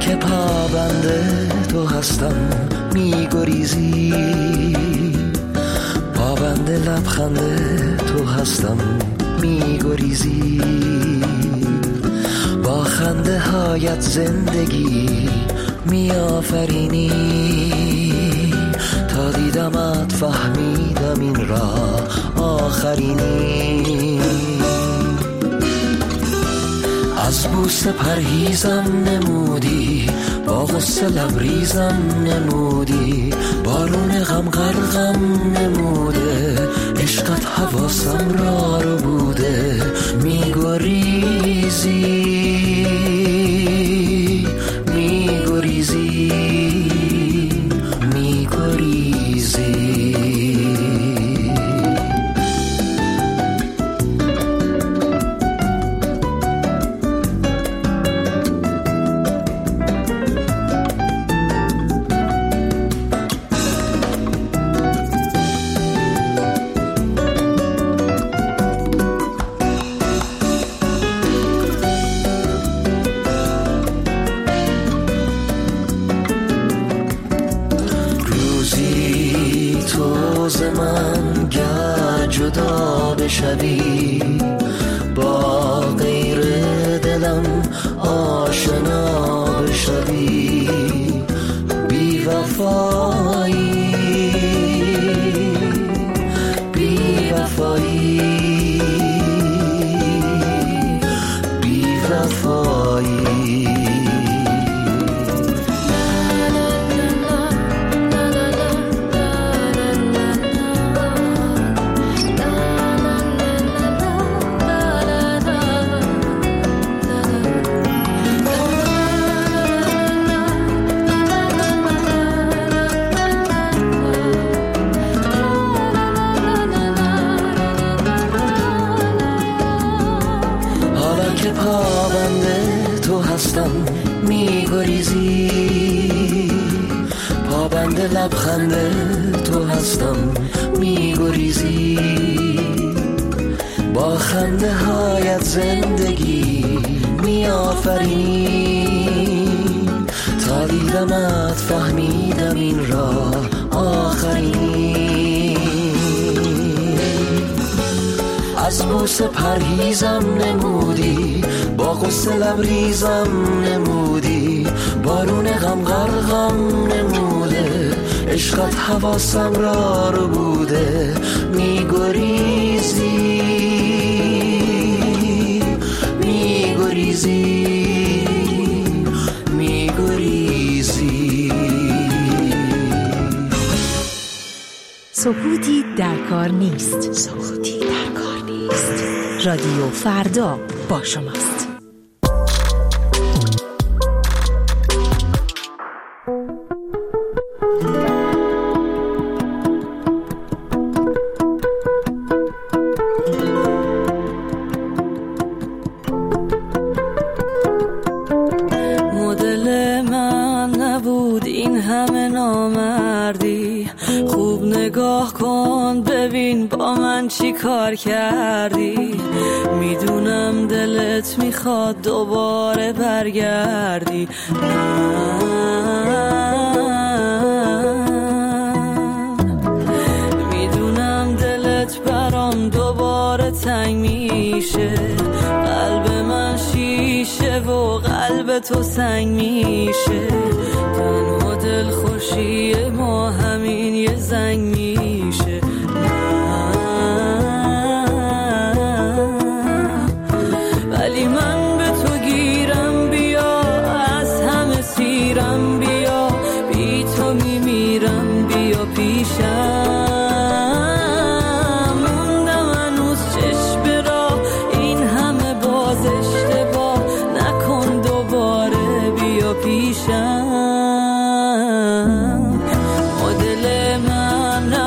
که پابنده تو هستم میگریزی، پابنده لبخنده تو هستم میگریزی، با خنده هایت زندگی میآفرینی، تا دیدمت فهمیدم این راه آخرینی. از بوسه پرهیزم نمودی، با غصه لبریزم نمودی، بارون غم غرقم نموده، عشقت حواسم را رو بوده، میگریزی میگریزی میگریزی. من گر جدا بشوی، با غیر دلم آشنا بشوی، بی وفایی بی وفایی بی وفایی. پابنده تو هستم میگریزی، پابنده لبخنده تو هستم میگریزی، با خنده هایت زندگی میآفرینی، تا دیدمت فهمیدم این راه آخرینی. از بوسه پرهیزم نمودی، با غصه لبریزم نمودی، بارون غم غرقم نموده، عشقت حواسم را رو بوده، میگریزی میگریزی میگریزی. سکوتی در کار نیست، سکوتی در کار نیست. رادیو فردا با شماست. مدل من نبود این همه نامردی، خوب نگاه کن ببین با من چی کار کردی، میدونم دلت میخواد دوباره برگردی، میدونم دلت برام دوباره تنگ میشه، قلب من شیشه و قلب تو سنگ میشه، تنها دل خوشی ما همین یه زنگ میشه، ولی من به تو گیرم بیا، از همه سیرم بیا، بی تو میمیرم بیا پیشم، موندم هنوز چشم راه، این همه باز اشتباه نکن دوباره بیا پیشم. مدل من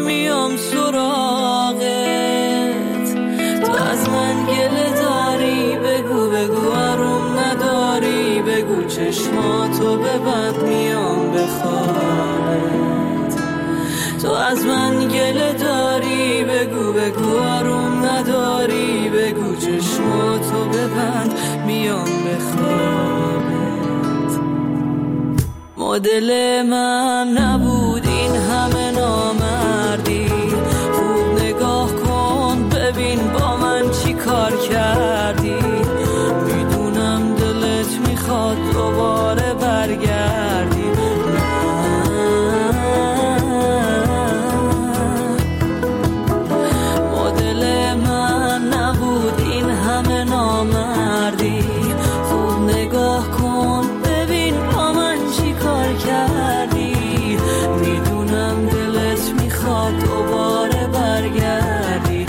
میام سراغت. تو از من گله داری، بگو بگو آروم نداری، بگو چشماتو ببند میام بخوابت. تو از من گله داری، بگو بگو آروم نداری، بگو چشماتو ببند میام بخوابت. مدل من نبود این همه نامردی، خوب نگاه کن ببین با من چی کار کردی. میدونم دلت میخواد دوباره برگردی، مدل من نبود این همه نامردی، خوب نگاه کن ببین با من چی کار کردی. میدونم دلت میخواد دوباره برگردی.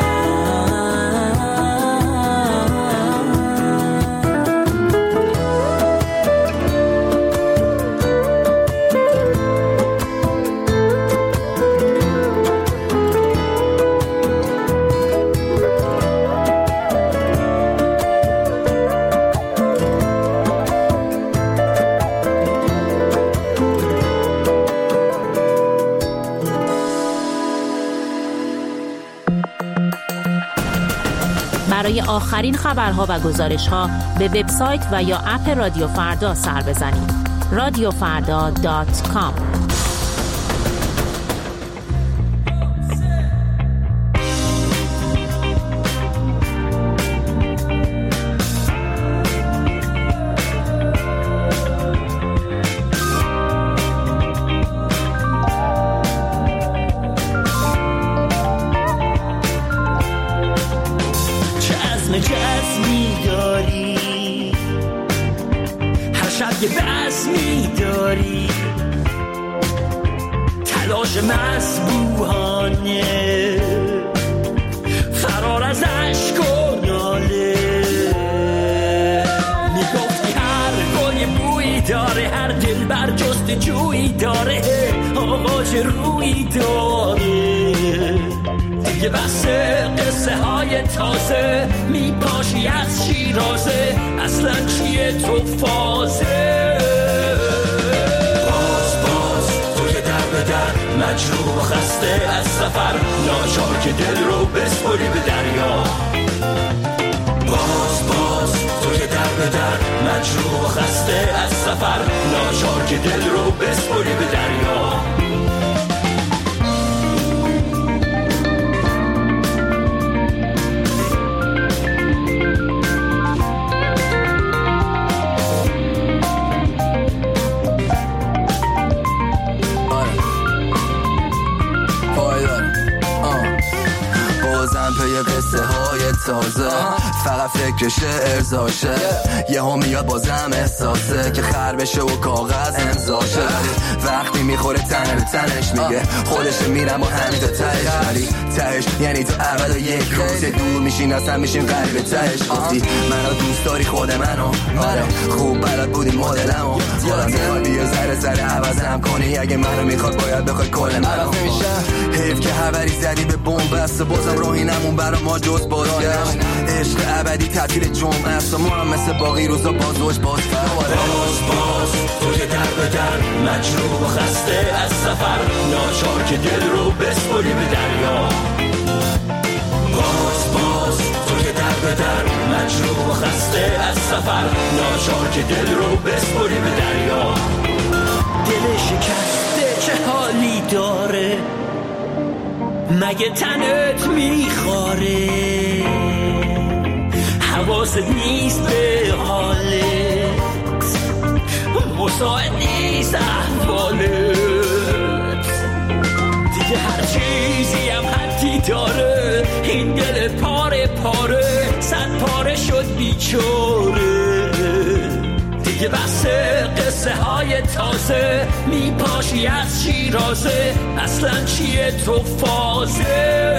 برای آخرین خبرها و گزارش‌ها به وبسایت و یا اپ رادیو فردا سر بزنید. radiofarda.com. جزمی داری، هر شب یه بزمی داری، تلاش مسبوحانه فرار از عشق و ناله. میگفتی هر گل بویی داره، هر دل بر جست جویی داره، آغاز رویی داره. دیگه بس قصه های تازه، میپاشی از شیرازه، اصلا چیه تو فازه. باز تو که در به در مجروح و خسته از سفر، ناچار که دل رو بسپری به دریا. باز تو که در به در مجروح و خسته از سفر، ناچار که دل رو بسپری به دریا. قصه های تازه فقط فکرشه ارزاشه، یه هم میاد بازم احساسه که خر بشه و کاغذ امضاشه. وقتی میخوره تنه به تنش میگه خودشه، میرم و همین تا تهش، ولی تهش یعنی تو اول و یک روز دور میشین اصلا میشین قریب تهش. گفتی منو دوست داری خود منو، آره خوب بلد بودی مدلمو، خودم میخواد بیا ذره عوضم کنی، اگه منو میخواد باید بخوای کل منو. حیف که حوری زدی به بومبست، بازم راهی نمون برا ما جز بازگشت. عشق ابدی تعطیل جمعه است و ما هم مثل باقی روزا باز باز تو که در به در مجروح و خسته از سفر، ناچار که دل رو بسپری به دریا. باز تو که در به در مجروح و خسته از سفر، ناچار که دل رو بسپری به دریا. دل شکسته چه حالی داره، مگه تنت میخواره، حواست نیست به حالت، مساعد نیست احوالت. دیگه هر چیزی هم حدی داره، این دل پاره پاره صد پاره شد بیچاره. دیگه بس قصه های تازه، میپاشی از شیرازه، اصلا چیه تو فازه.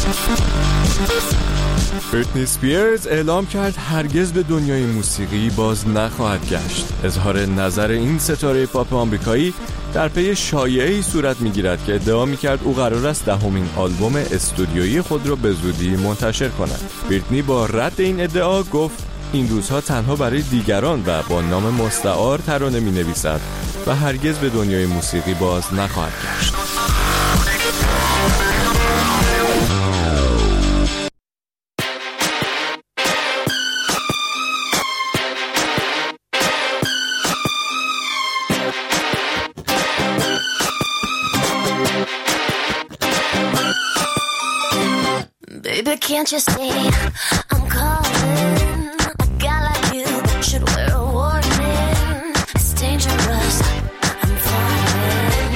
بریتنی اسپیرز اعلام کرد هرگز به دنیای موسیقی باز نخواهد گشت. اظهار نظر این ستاره پاپ آمریکایی در پی شایعه‌ای صورت می‌گیرد که ادعا می‌کرد او قرار است 10مین آلبوم استودیویی خود را به زودی منتشر کند. بریتنی با رد این ادعا گفت این روزها تنها برای دیگران و با نام مستعار ترانه می‌نویسد و هرگز به دنیای موسیقی باز نخواهد گشت. Baby, can't you see I'm calling? A guy like you should wear a warning. It's dangerous, I'm falling.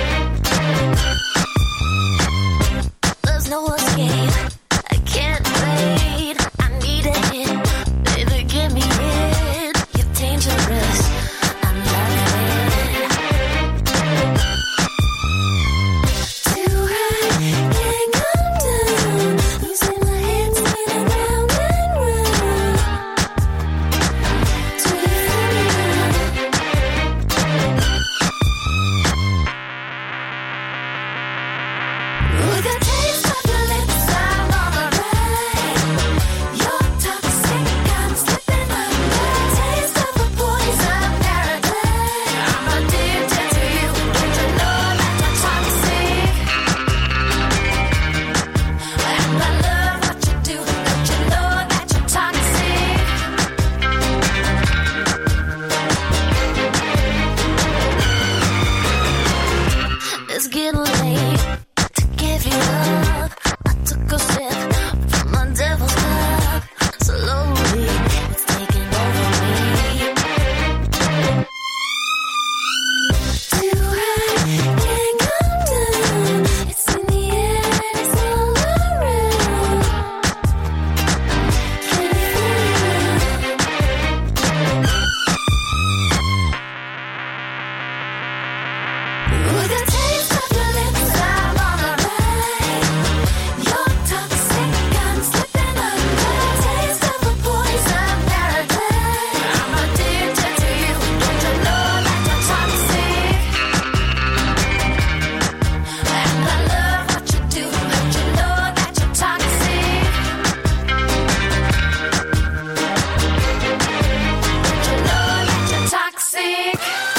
There's no escape, I can't wait. I need a hit, baby, give me it. You're dangerous, I'm loving it. Too high, can't come down. Losing my head, spinning round and round. Till you with a taste of your lips, I'm on the ride. You're toxic, I'm slipping under. Taste of a poison paradise. I'm addicted to you. Don't you know that you're toxic? And I love what you do. Don't you know that you're toxic? It's getting late to give you up. I took a sip from my devil's cup. Slowly, it's taking over me. Too high, can't come down. It's in the air and it's all around. Can you feel it? With a taste of your lips, I'm on the ride. You're toxic, I'm slipping under. Taste of a poison paradise. I'm addicted to you. Don't you know that you're toxic? And I love what you do. Don't you know that you're toxic? Don't you know that you're toxic?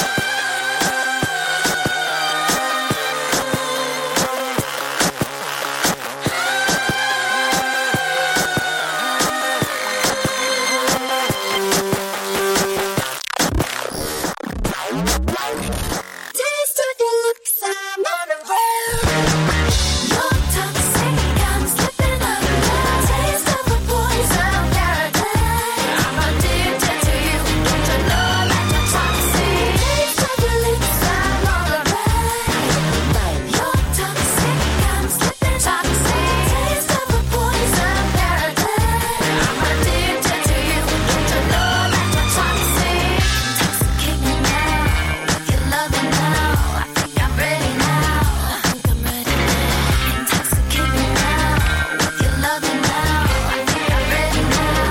Taste of your lips, I'm on the road. You're toxic, I'm slipping under. Taste of a poison paradise. I'm addicted to you. Don't you know that you're toxic? Taste of your lips, I'm on the ride. You're toxic, I'm slipping toxic. Taste of a poison paradise. I'm addicted to you. Don't you know that you're toxic? Intoxicate me now with your loving now. I think I'm ready now. I think I'm ready now. Intoxicate me now with your loving now. I think I'm ready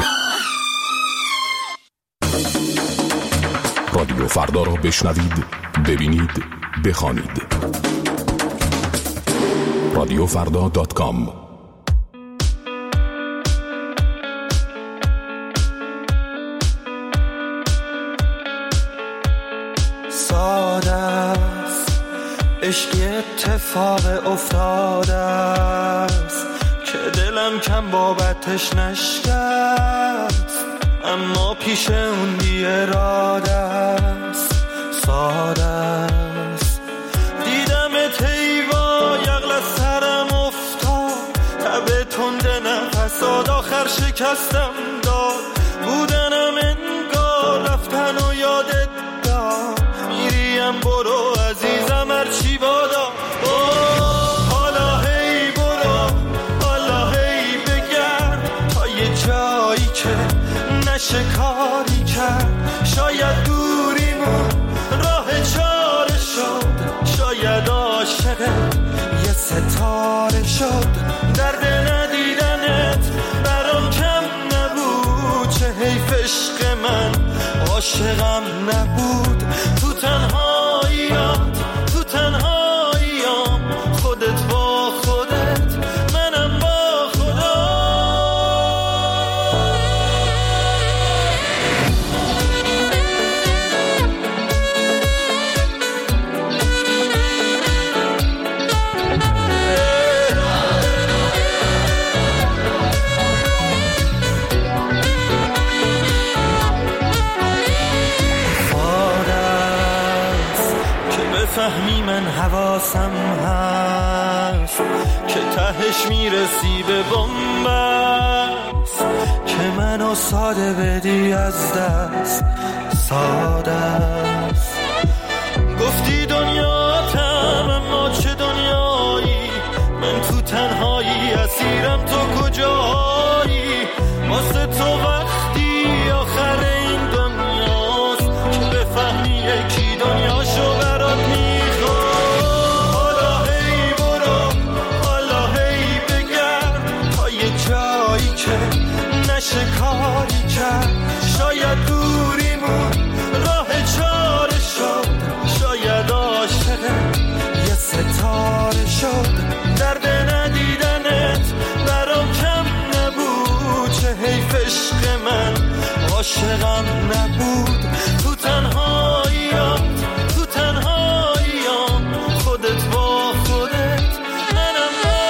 now. رادیو فردا را بشنوید، ببینید، بخوانید. رادیوفردا.com. ساده است عشقی اتفاق افتاده است که دلم کم بابتش نشکست، اما پیش اون بی اراده است. ساده است دیدم تیوا یغل از سرم افتاد، تب تنده نفساد آخر شکستم داد. بودنم انگار رفتن و یادت داد، میریم برو عزیزم هرچی بادا. حالا هی برو، حالا هی بگرد تا یه جایی که نشه کاری کرد. شاید دوریمون راه چاره شد، شاید عاشقت یه ستاره شد. درد عاشقم نبود. تو تنهاییات، تو تنهاییام، خودت با خودت، منم با خدا. فهمی من حواسم هست که تهش میرسی به بنبست، که منو ساده بدی از دست، ساده است. گفتی دنیاتم اما چه دنیایی، من تو تنهایی اسیرم، تو کجایی؟ واسه تو وقتی آخر این دنیاست که بفهمی یکی دنیاشو برات نشه کاری کرد. شاید دوریمون راه چاره شد، شاید عاشق یه ستاره شد. درد ندیدنت برام کم نبود، چه حیف عشق من عاشقم نبود. تو تنهاییات، تو تنهاییام، خودت با خودت، منم با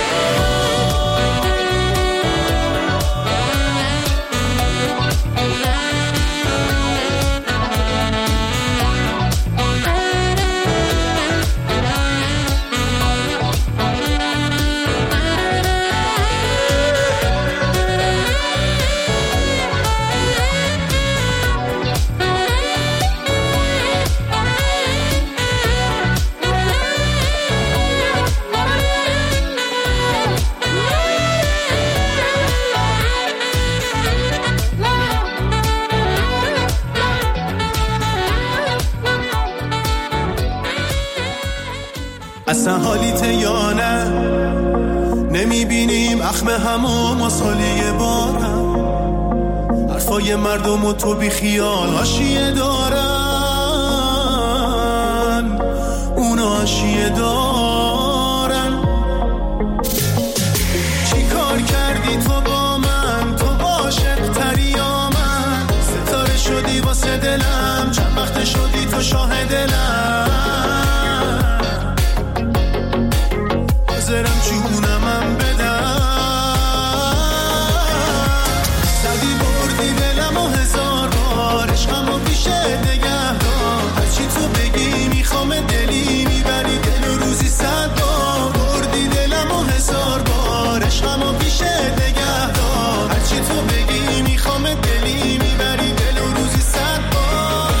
اصلا حالیت یا نه، نمیبینیم اخم همو مسالی بارم. حرفای مردم و تو بی خیال حاشیه دارن، اونا حاشیه دارن. چی کار کردی تو با من، تو عاشق تری یا من؟ ستاره شدی واسه دلم، چند وقت شدی تو شاه دلم. حاضرم چونمم بدم، زدی بردی دلم و هزار بار، عشقمو پیشه نگه دار. هرچی تو بگی میخوام دلی، میبری دل و روزی 100 بار. بردی دلم و هزار بار، عشقمو پیشه نگه دار. هرچی تو بگی میخوام دلی، میبری دل و روزی 100 بار.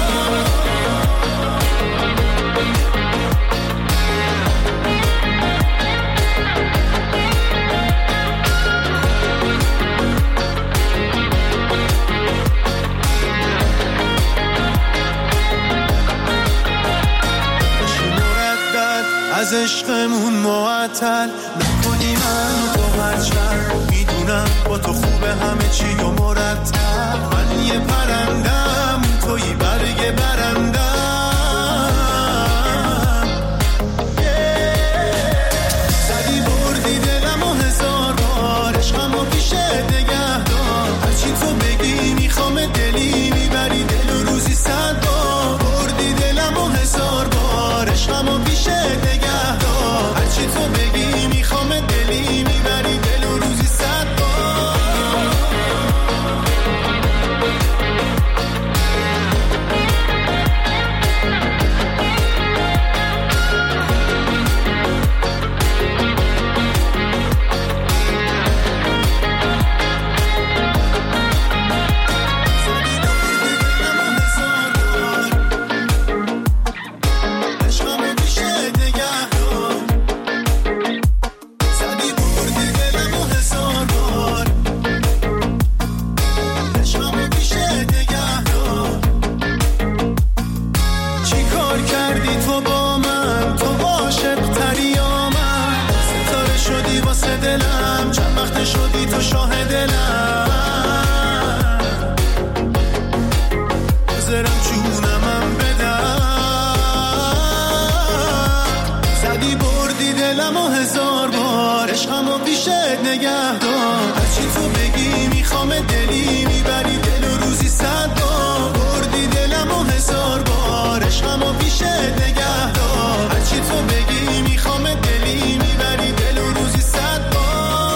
از عشقمون معطل نکنی منو تو هرچند. میدونم با تو خوبه همه چی و مرتب. من یه پرندم، توی برگ برندم. زدی بردی دلم و هزار بار، عشقمو پیشه نگه دار. هرچی تو بگی میخوام دلی، میبری دل و روزی 100 بار. بردی دلم و هزار بار، عشقمو پیشه نگه دار. هرچی تو بگی میخوام دلی، میبری دل و روزی 100 بار. پیشت نگه دار. هرچی تو بگی میخوام دلی میبری دل و روزی 100 بار. بردی دلم و 1000 بار عشقم و پیشت نگه دار. هرچی تو بگی میخوام دلی میبری دل و روزی 100 بار.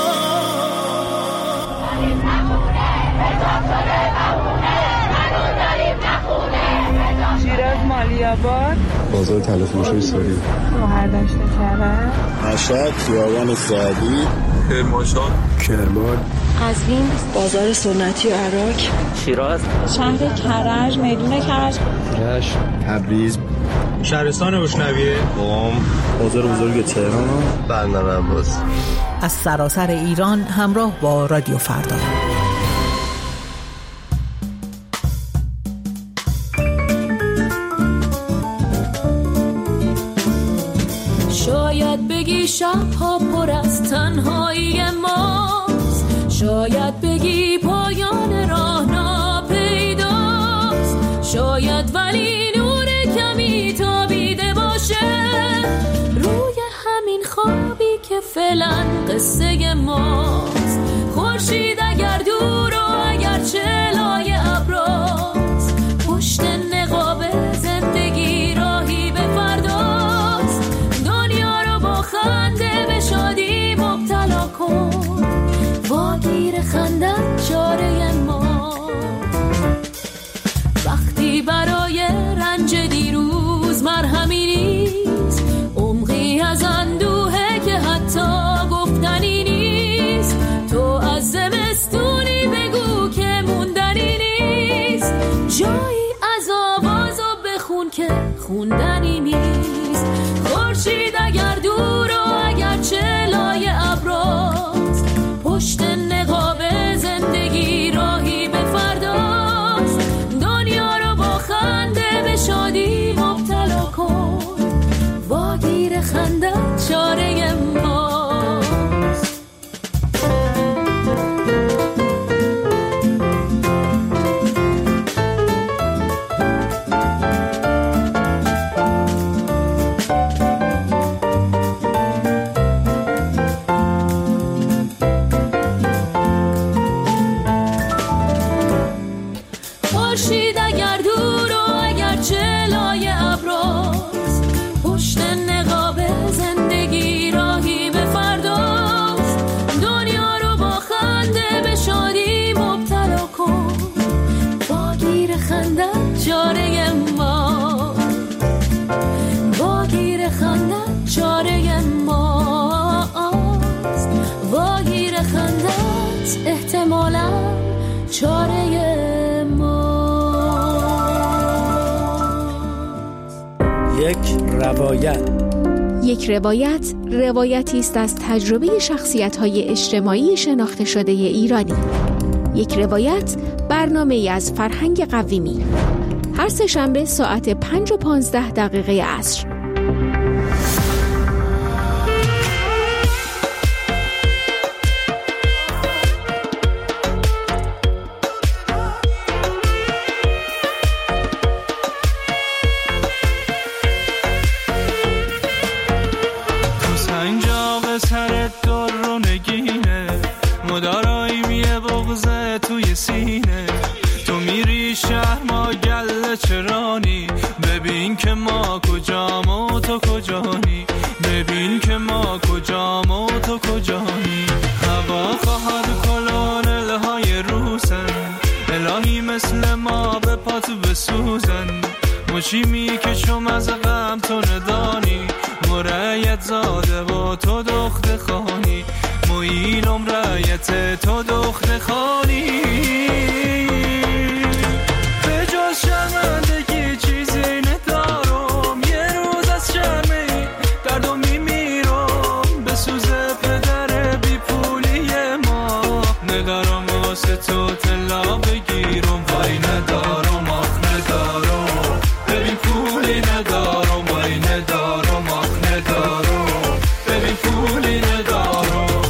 شیراز مالیاباد، بازار تلفروشی ساری، مهردشت کرم، مشهد، خیابان سعدی، کرمانشاه، کرمان، قزوین، بازار سنتی و عراق، شیراز، شهر کرج، میدون کرج، رشت، تبریز، شهرستان بوشنویه، قم، بازار بزرگ تهران، بندر عباس. از سراسر ایران همراه با رادیو فردا. شاید بگی شبها پر از تنهایی ماست، شاید بگی پایان راه ناپیداست، شاید ولی نور کمی تابیده باشه روی همین خوابی که فعلا قصه ماست. خورشید اگر دور و اگر چلای ابراست، پشت نقاب زندگی راهی به فرداست. دنیا رو با خنده به شادی مبتلا کن، واگیر خندت چاره ما. وقتی برای رنج دیروز مرهمی نیست، عمقی از اندوهه که حتی گفتنی نیست. تو از زمستونی بگو که موندنی نیست، جایی از آوازو بخون که خوندنی نیست. خورشید اگر دور و اگر چلای ابراست، پشت نقاب زندگی راهی به فرداست. دنیا رو با خنده به شادی مبتلا کن، واگیر خندت چاره ماست. خورشید اگر دور و اگر چلای ابراست، پشت نقاب زندگی راهی به فرداست. دنیا رو با خنده به شادی مبتلا کن، واگیر خندت چاره ما، واگیر خندت چاره ماست. واگیر خندت احتمالاً چاره یک روایت روایتی است از تجربه شخصیت‌های اجتماعی شناخته شده ایرانی. یک روایت برنامه‌ای از فرهنگ قویمی. هر سه‌شنبه ساعت 5:15 عصر. چیمی که شم از غم تو ندانی، مرایت زاده با تو دخت خانی، مویلم رایت تو دخت خانی. به جز شرمندگی چیزی ندارم، یه روز از شرمی دردم میمیرم. به سوز پدر بی پولی ما ندارم واسه تو طلا بگیرم. وای ندارم آخ ندارم، ببین پولی ندارم. وای ندارم آخ ندارم، ببین پولی ندارم.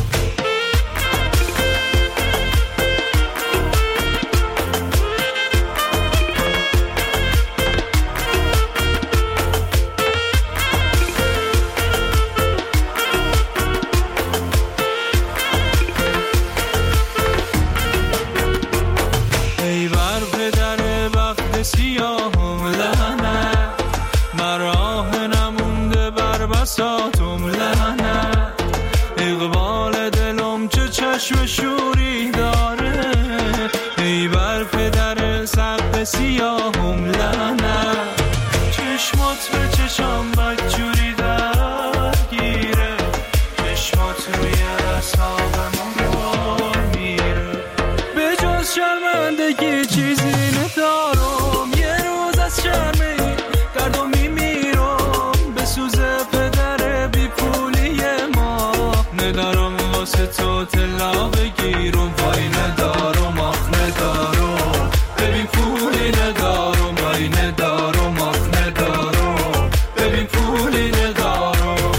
دارم چه چشم شوری داره، ای بر پدر سقف سیاهم لعنت. چشمات به چشم بدجوری درگیره، چشمات روی اعصابم میره. به جز شرمندگی چیزی ندارم، یه روز از شرمی گردم میمیرم. به سوز پدر بی پولی ما ندارم واسه تو طلا بگیرم. وای ندارم آخ ندارم، ببین پولی ندارم. وای ندارم آخ ندارم، ببین پولی ندارم.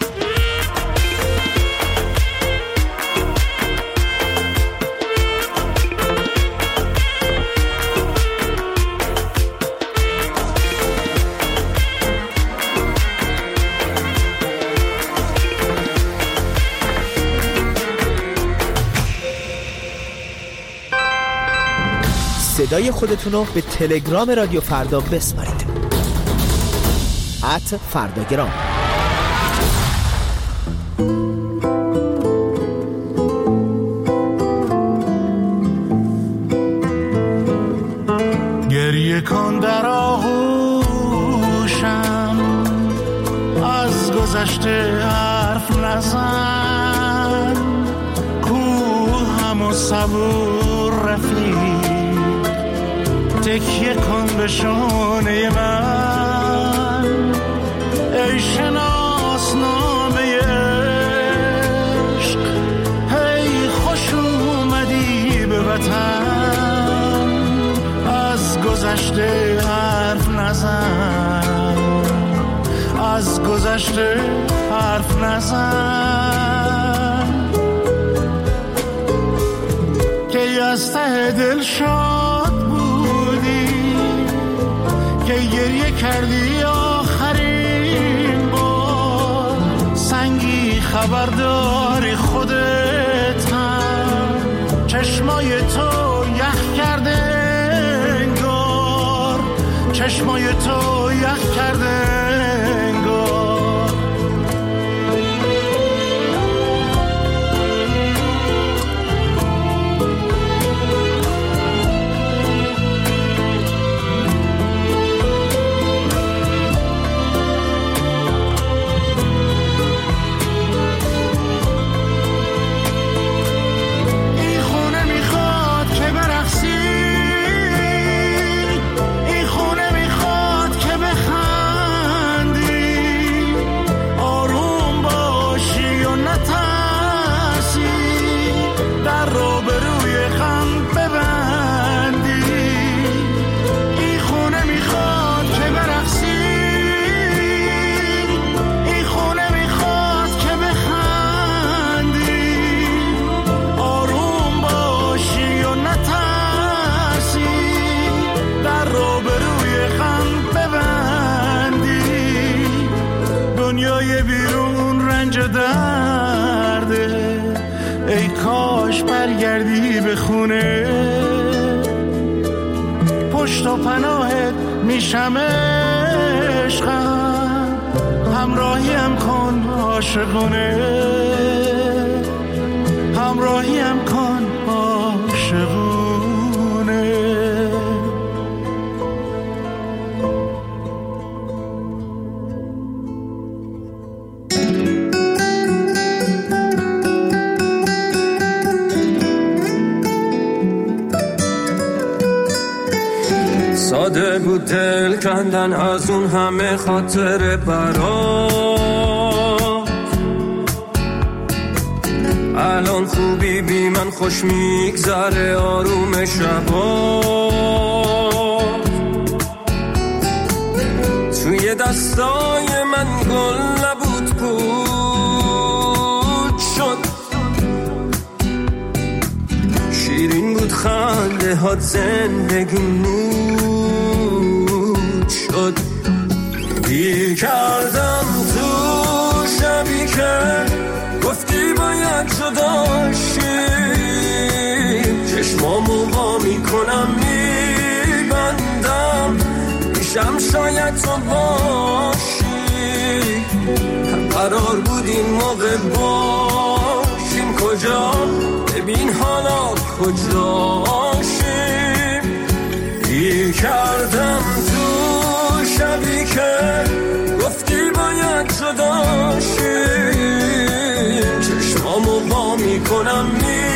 صدای خودتونو به تلگرام رادیو فردا بسپارید. @فرداگرام. گریه کن در آغوشم، از گذشته حرف نزن. کوهم و صبور رفیق، تکیه کن به شانه من. ای شناسنامه عشق، هی خوش اومدی به وطن. از گذشته حرف نزن، از گذشته حرف نزن. که از ته دل شاد بودی، که گریه کردی آخرین بار. سنگی خبرداری خودت هم، چشمای تو یخ کرده انگار. چشمای تو یخ کرده انگار. دنیای بیرون رنج درده، ای کاش برگردی به خونه. پشت و پناهت میشم عشقم، همراهیم کن عاشقونه. همراهیم کن عاشقونه. ساده بود دل کندن از اون همه خاطر برات. الان خوبی بی من خوش میگذره آروم شبات. توی دستای من گل نبود پود شد، شیرین بود خنده هات زندگی نود شد. گیر کردم تو شبی که گفتی باید جدا شیم. چشمامو وا میکنم میبندم، میشم شاید تو باشی. هم قرار بود این موقع باشیم، کجا ببین حالا کجاشیم گیر کردم تو شبی که گفتی باید جداشیم چشمامو با میکنم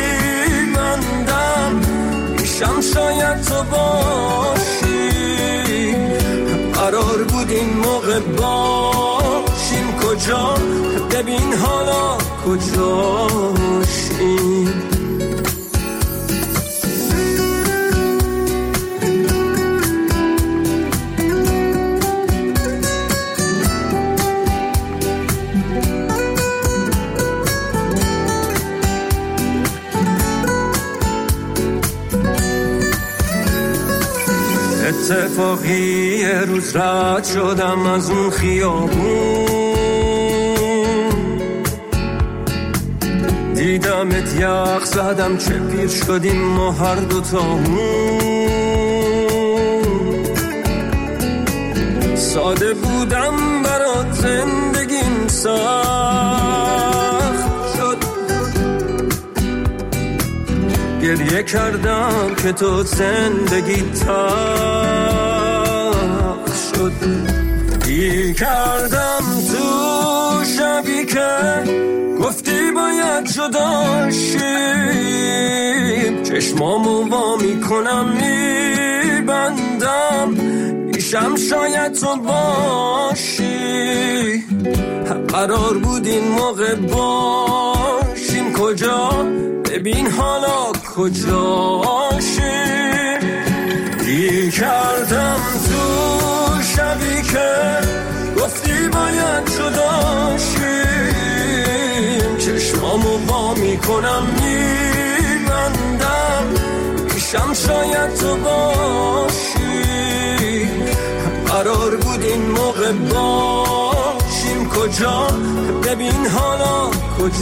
میبندم میشم شاید تو باشی قرار بود این موقع باشیم کجا ببین حالا کجاشیم اتفاقی یه روز رد شدم از اون خیابون دیدمت یخ زدم چه پیر شدیم ما هر دوتامون ساده بودم برات زندگیم سخت شد گریه کردم که تو زندگی تلخ شد گیر کردم تو شبی که گفتی باید جداشیم چشمامو وا میکنم میبندم میشم شاید تو باشی قرار بود این موقع باشیم کجا ببین حالا کجاشیم گیر کردم تو شبی که گفتی باید جداشیم چشمامو با میکنم میبندم میشم شاید تو باشی قرار بود این موقع باشیم کجا ببین حالا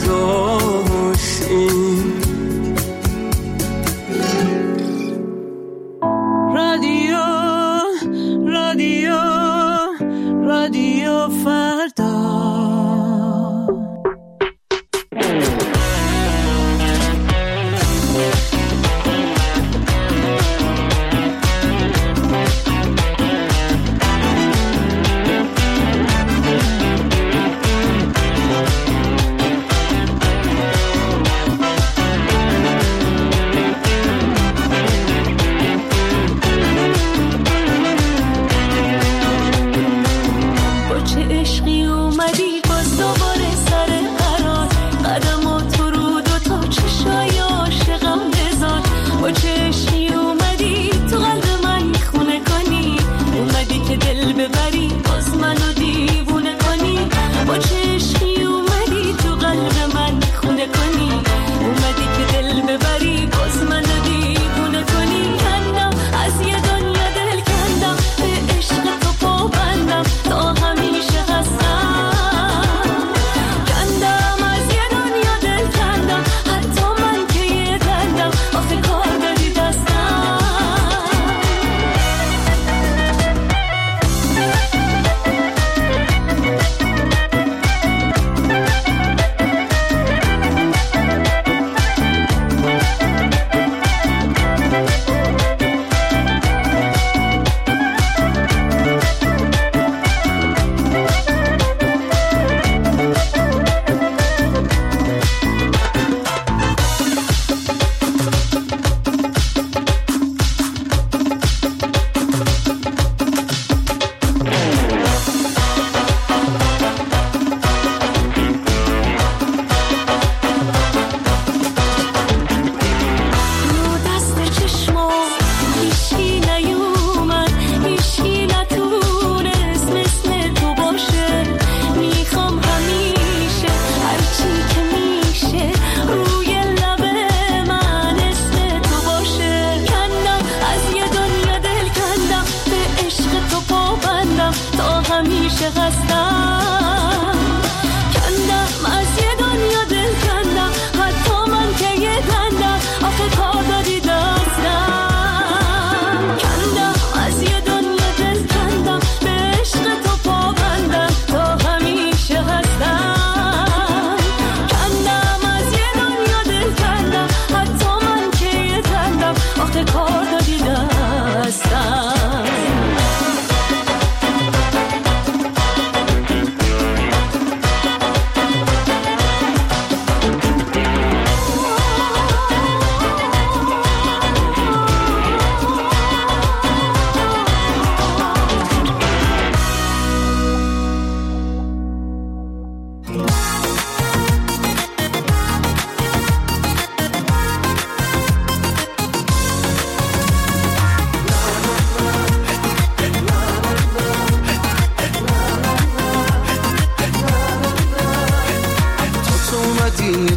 کجاشیم رادیو رادیو رادیو فردا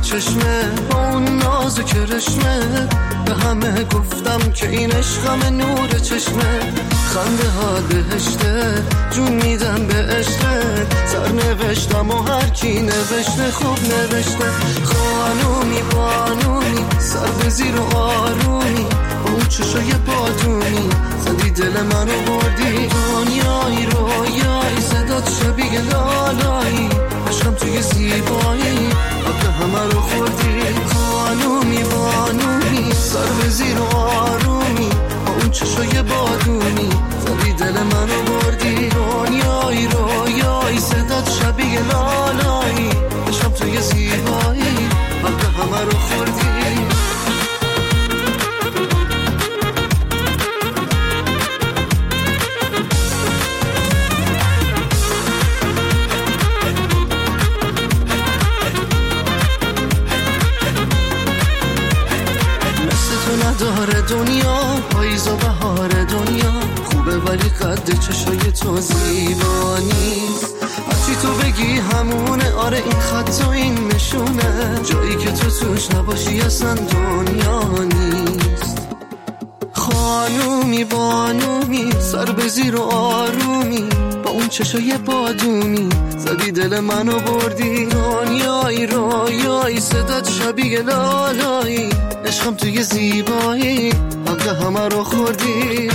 چشمه با اون ناز و کرشمه، به همه گفتم که این عشقم نور چشمه. خنده ها بهشته، جون میدم به عشقت، سر نوشتم و هر کی نوشته خوب نوشته. خانومی بانومی سر به زیر و آرومی، اون چشای بادونی زدی دل منو بردی. دنیایی رویایی صدات شبیه لالایی، عشقم توی زیبایی حق همه رو خوردی. خانومی بانومی سر به زیر و آرومی، اون چشای بادونی زدی دل منو بردی. دنیایی رویایی صدات شبیه لالایی، عشقم توی زیبایی حق همه رو خوردی. داره دنیا پاییز و بهار دنیا، خوبه ولی قد چشای تو زیبا نیست. هرچی تو بگی همونه، آره این خط و این نشونه، جایی که تو توش نباشی اصلا دنیا نیست. خانومی بانومی سر به زیر و آرومی، با اون چشای بادونی زدی دل منو بردی. دنیایی رویایی صدات شبیه لالایی، عشقم توی زیبایی حق همه رو خوردی.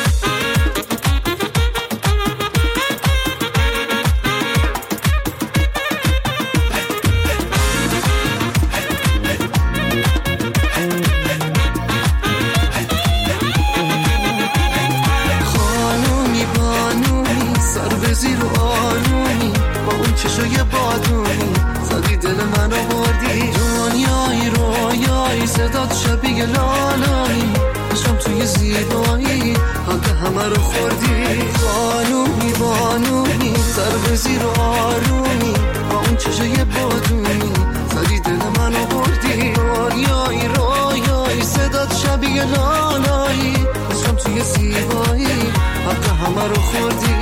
خانومی بانومی سر به زیر و آرومی، با اون چشای بادونی زدی دل منو بردی. دنیایی رویایی صدات شبیه لالایی، عشقم توی زیبایی حق همه رو خوردی. بانومی بانومی سر به زیر و آرومی، با اون چشای بادونی زدی دل منو بردی. دنیایی رویایی صدات شبیه لالایی، عشقم توی زیبایی حق همه رو خوردی.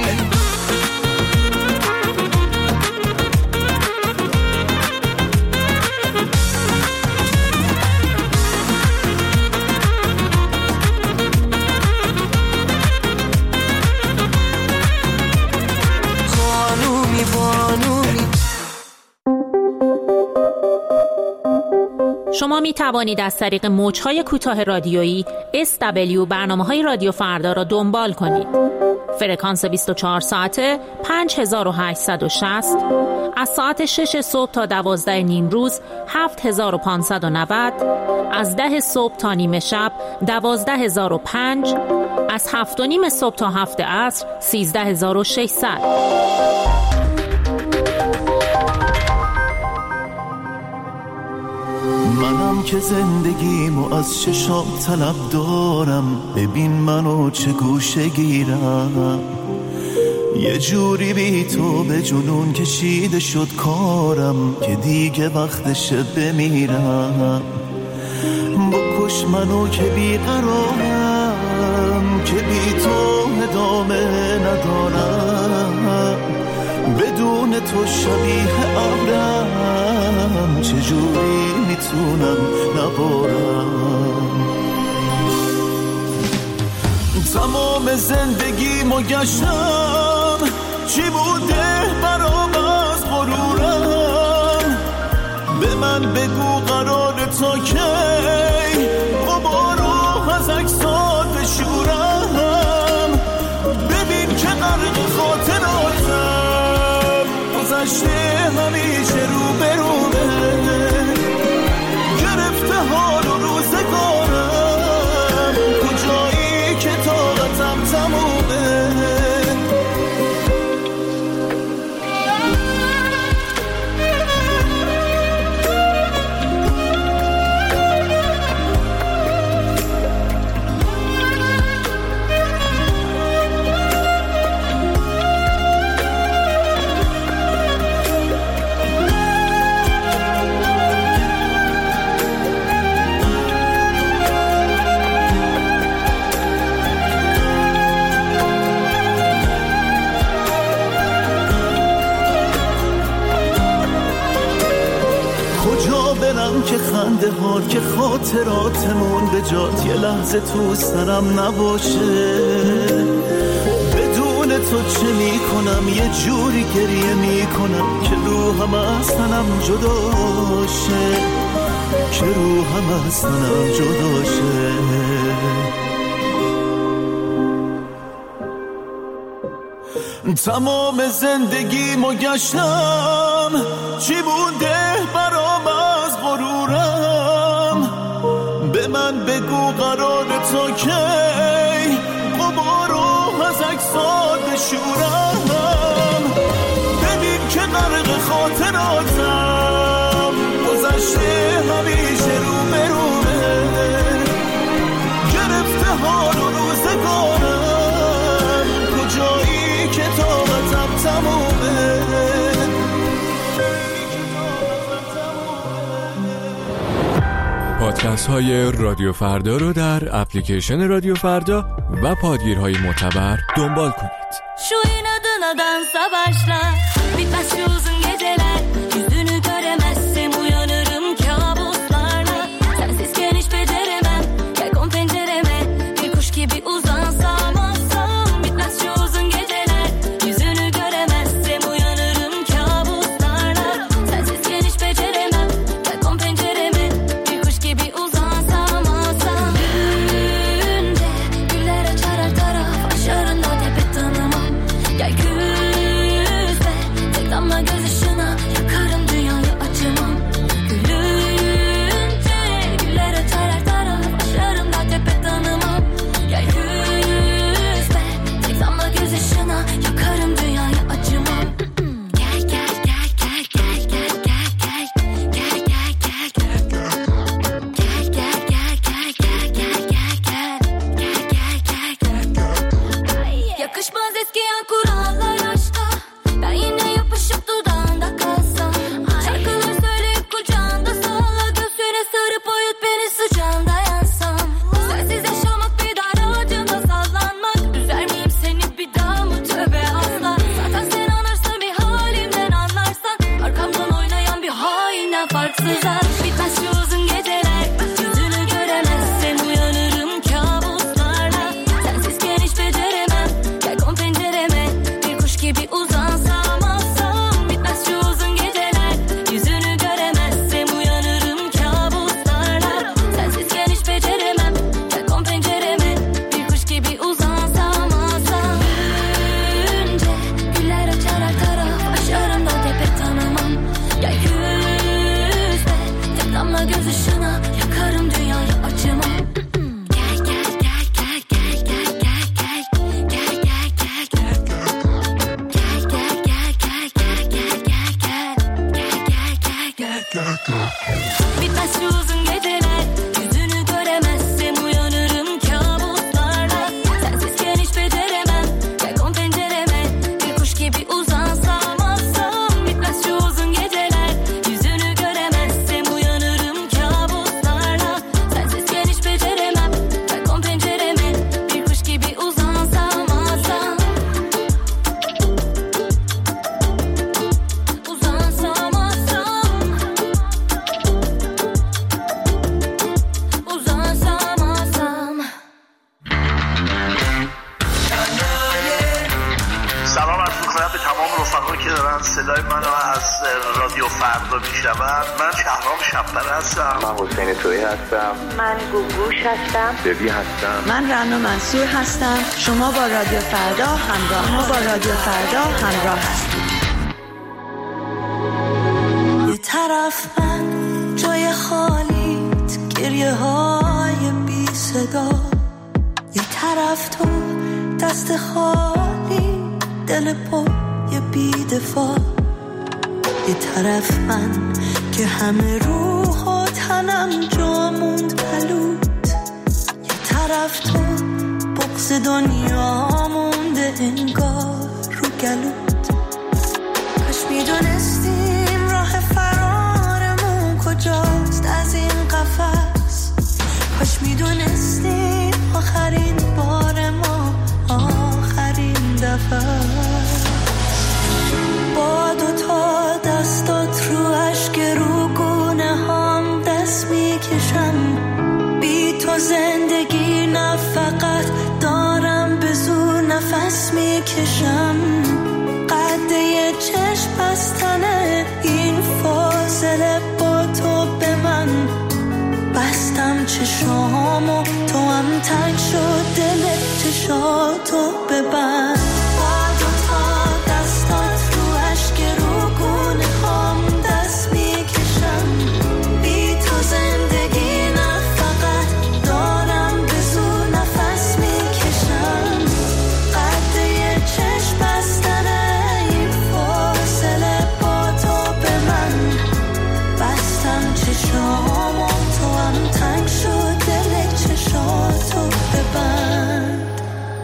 شما می توانید از طریق موج‌های کوتاه رادیویی SW برنامه‌های رادیو فردا را دنبال کنید. فرکانس 24 ساعته 5860، از ساعت 6 صبح تا 12 نیم روز 7590، از 10 صبح تا نیمه شب 12005، از 7 و نیم صبح تا 7 عصر 13600. منم که زندگیمو از چشام طلب دارم، ببین منو چه گوشه گیرم. یه جوری بی تو به جنون کشیده شد کارم، که دیگه وقتشه بمیرم. بکش منو که بیقرارم، که بی تو ادامه ندارم. بدون تو شبیه ابرم، چجوری میتونم نبارم. تمام زندگیمو گشتم، چی بوده برام از غرورم. به من بگو قرار تا کی غبارو از عکسات بشورم. ببین که غرق خاطراتم، گذشته همیشه رو برونه، گرفته حال و روزگارم. کجایی که طاقتم تمومه. شرمنده حال که خاطراتمون به جات یه لحظه تو سرم نباشه. بدون تو چه میکنم، یه جوری گریه میکنم که روحم از تنم جداشه، که روحم از تنم جداشه. تمام زندگیمو گشتم، چی بوده برام از غرورم؟ به من بگو قرار تا کی غبارو از عکسات بشورم؟ ببین که غرق خاطراتم، گذشته همیشه رو برومه، گرفته حال و روزگارم، کجایی که طاقتم تمومه. پادکست های رادیو فردا رو در اپلیکیشن رادیو فردا و پادگیرهای معتبر دنبال کنید. Şu inadına savaşlar bitmez şu uzun geceler, yüzünü göremezsem uyanırım kabuslarla. Sensizken hiç beceremem, gel kon pencereme, bir kuş gibi uzansam olsam. Bitmez şu uzun geceler, yüzünü göremezsem uyanırım kabuslarla. Sensizken hiç beceremem, gel kon pencereme, bir kuş gibi uzansam olsam. Günde güller açar her taraf, aşarında tepe tanımam. Gel küsme, tek damla gözyaşına yakarım dünyayı acımam. Gülünce güller açar her taraf, aşarım da tepe tanımam. Gel küsme, tek damla gözyaşına yakarım dünyayı acımam. Gel gel gel gel gel gel gel gel gel gel gel gel gel gel yakışmaz eskiyen kurallar aşka. Ben yine yapışıp dudağında kalsam, şarkılar söyleyip kucağında salla, göğsüne sarıp uyut beni sıcağında yansam. Sensiz yaşamak bir dar ağacında sallanmak, üzer miyim seni bir daha mı tövbe asla. Zaten sen anırsın bir halimden anlarsan, arkamdan oynayan bir hainden farksızlar. Bitmez şu uzun geceler, yüzünü göremezsem uyanırım kabuslarla. Sensizken hiç beceremem, gel kon pencereme, bir kuş gibi uzansam olsam. Bitmez şu uzun geceler, yüzünü göremezsem uyanırım kabuslarla. Sensizken hiç beceremem, gel kon pencereme, bir kuş gibi uzansam olsam. Günce güller açar her taraf, aşarım da tepe tanımam. Gel küsme, tek damla gözyaşına yakarım dünyayı acımam. Gel gel gel gel gel gel gel gel gel gel gel gel bitmez şu uzun geceler, yüzünü göremezsem uyanırım kabuslarla. Sensizken hiç beceremem, gel kon pencereme, bir kuş gibi uzansam olsam. Bitmez şu uzun geceler, yüzünü göremezsem uyanırım kabuslarla. Sensizken hiç beceremem, gel kon pencereme, bir kuş gibi uzansam olsam. Uzansam olsam, uzansam olsam. سلام عرض می‌کنم به تمام رفقا که دارن صدای منو از رادیو فردا میشنون. من شهرام شب‌پر هستم. من حسین تویی هستم. من گوگوش هستم. ببی هستم. من رنا منصور هستم. شما با رادیو فردا همراه هستید. یه طرف من جای خالیت، گریه های بی صدا. یه طرف تو دست خالی، دل پر یه بی دفاع. یه طرف من که همه روح و تنم جا موند پلوت. یه طرف تو بغض دنیا مونده انگار رو گلوت. کاش میدونستیم راه فرارمون کجاست از این قفس. کاش میدونستیم آخرین بار ما آخرین دفعه. با دوتا دستات رو اشک رو گونه هم دست می دست میکشم قد یه چشم بستنه این فاصله با تو به من بستم چشامو تو هم تنگ شد دل چشاتو ببند با دوتا دستات رو عشق رو گونه هم دست میکشم بی تو زندگی نه فقط دارم به زور نفس میکشم قد یه چشم بستنه این فاصله با تو به من بستم چشامو تو هم تنگ شد دل چشاتو ببند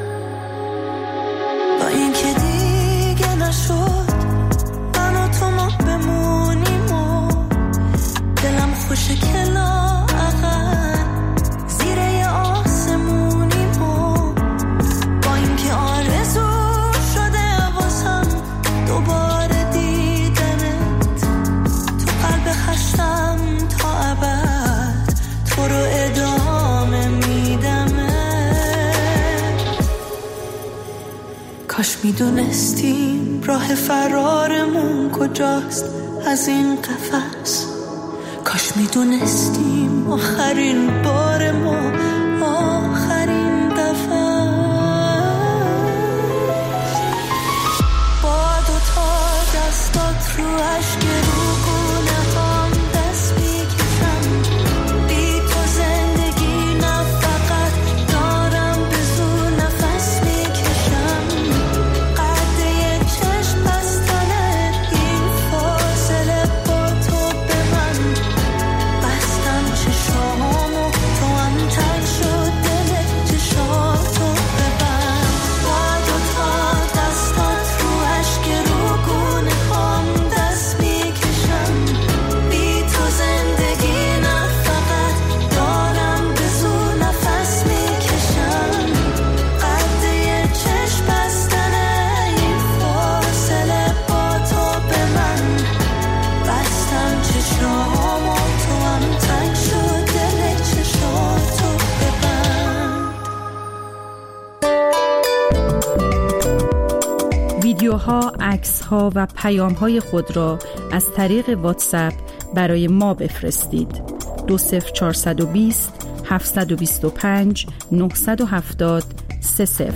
با اینکه دیگه نشد من و تو ما بمونیم و دلم خوشه که لااقل زیر یه آسمونیم و با اینکه آرزو شده واسم دوباره دیدنت تو قلب خستم تا ابد تو رو ادامه میدمه کاش میدونستیم راه فرارمون کجاست از این قفس کاش میدونستیم آخرین بار ما آخرین دفعه با دوتا دستات رو عشق رو گونه هم دست میکشم بی تو زندگی نه فقط دارم به زور نفس میکشم قد یه چشم بستنه این فاصله با تو به من بستم چشامو تو هم تنگ شد دل چشاتو ببند با دوتا دستات رو عشق رو گونه هم دست میکشم بی تو زندگی نه فقط دارم به زور نفس میکشم قد یه چشم بستنه این فاصله با تو به من بستم چشامو تو هم تنگ شد دل چشاتو ببند ویدیوها، عکس‌ها و پیام‌های خود را از طریق واتساپ برای ما بفرستید. 20420 725 970 30.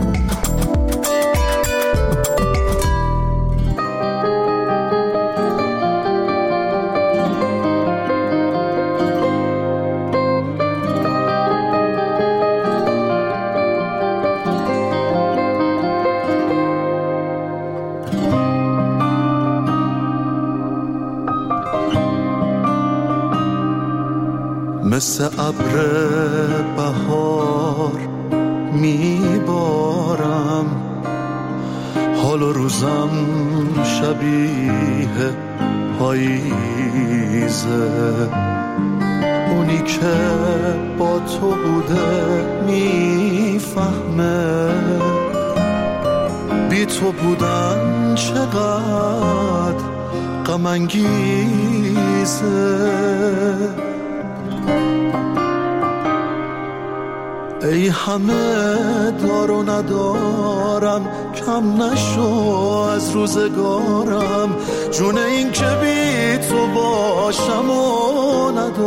مثل ابر بهار میبارم حال و روزم شبیه پاییزه اونی که با تو بوده میفهمه بی تو بودن چقدر غم انگیزه ای همه دار و ندارم کم نشو از روزگارم جون این که بی تو باشم و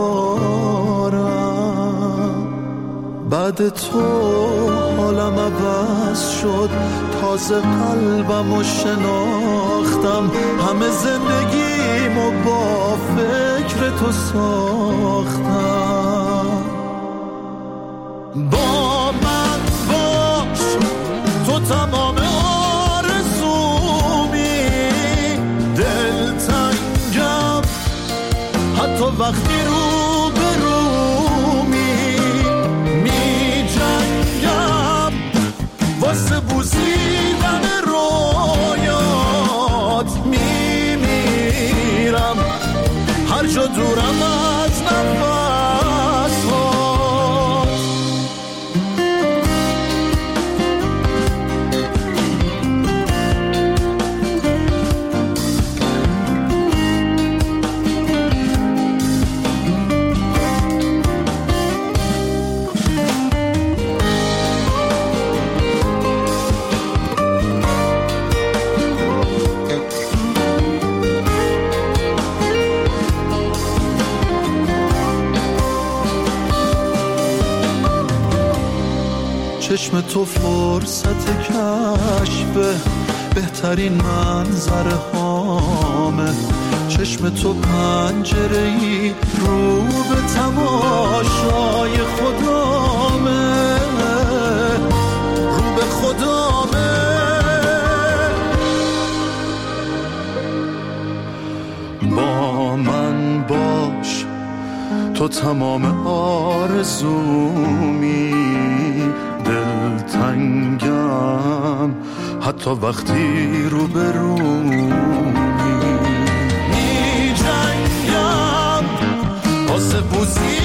ندارم بعد تو حالم عوض شد تازه قلبم رو شناختم همه زندگیمو با فکر تو ساختم با من باش تو تمام آرزومی دلتنگم حتی وقتی رو به رومی می جنگم واسه بوسیدن رویات می میرم هر جا دورم از نفس چشم تو فرصت کشف بهترین منظره هامه، چشم تو پنجره‌ای رو به تماشای خدامه، رو به خدامه. با من باش تو تمام آرزومی، دلتنگم حتی وقتی رو به رومی، می جنگم واسه بوزی